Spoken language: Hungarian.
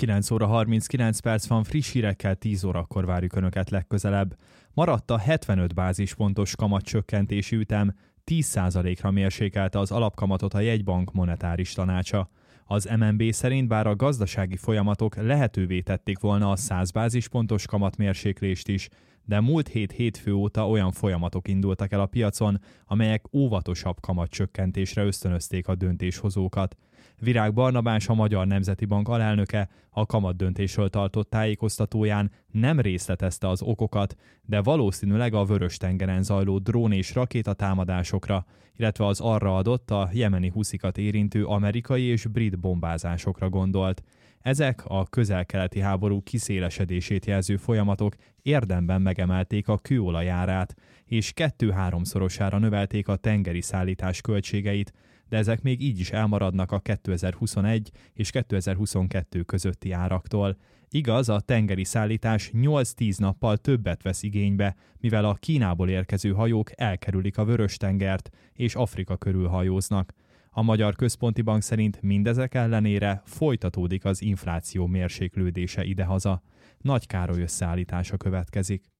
9 óra 39 perc van, friss hírekkel 10 órakor várjuk Önöket legközelebb. Maradt a 75 bázispontos kamatcsökkentési ütem, 10%-ra mérsékelte az alapkamatot a jegybank monetáris tanácsa. Az MNB szerint bár a gazdasági folyamatok lehetővé tették volna a 100 bázispontos kamatmérséklést is, de múlt hét hétfő óta olyan folyamatok indultak el a piacon, amelyek óvatosabb kamatcsökkentésre ösztönözték a döntéshozókat. Virág Barnabás, a Magyar Nemzeti Bank alelnöke a kamatdöntésről tartott tájékoztatóján nem részletezte az okokat, de valószínűleg a Vörös-tengeren zajló drón- és rakétatámadásokra, illetve az arra adott a jemeni huszikat érintő amerikai és brit bombázásokra gondolt. Ezek a közel-keleti háború kiszélesedését jelző folyamatok érdemben megemelték a kőolaj árát, és 2-3-szorosára növelték a tengeri szállítás költségeit, de ezek még így is elmaradnak a 2021 és 2022 közötti áraktól. Igaz, a tengeri szállítás 8-10 nappal többet vesz igénybe, mivel a Kínából érkező hajók elkerülik a Vörös-tengert és Afrika körül hajóznak. A Magyar Központi Bank szerint mindezek ellenére folytatódik az infláció mérséklődése idehaza. Nagy Károly összeállítása következik.